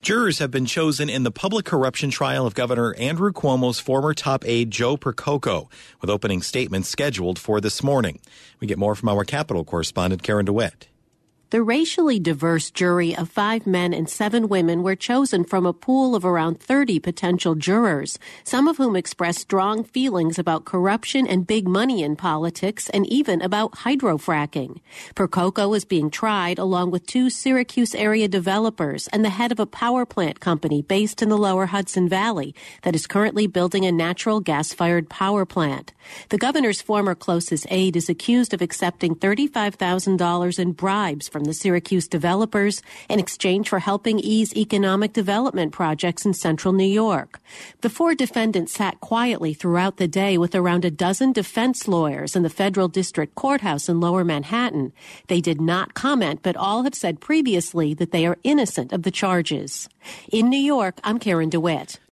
Jurors have been chosen in the public corruption trial of Governor Andrew Cuomo's former top aide Joe Percoco, with opening statements scheduled for this morning. We get more from our Capitol correspondent Karen DeWitt. The racially diverse jury of 5 men and 7 women were chosen from a pool of around 30 potential jurors, some of whom expressed strong feelings about corruption and big money in politics and even about hydrofracking. Percoco is being tried along with 2 Syracuse area developers and the head of a power plant company based in the lower Hudson Valley that is currently building a natural gas-fired power plant. The governor's former closest aide is accused of accepting $35,000 in bribes from the Syracuse developers in exchange for helping ease economic development projects in central New York. The 4 defendants sat quietly throughout the day with around a dozen defense lawyers in the federal district courthouse in lower Manhattan. They did not comment, but all have said previously that they are innocent of the charges. In New York, I'm Karen DeWitt.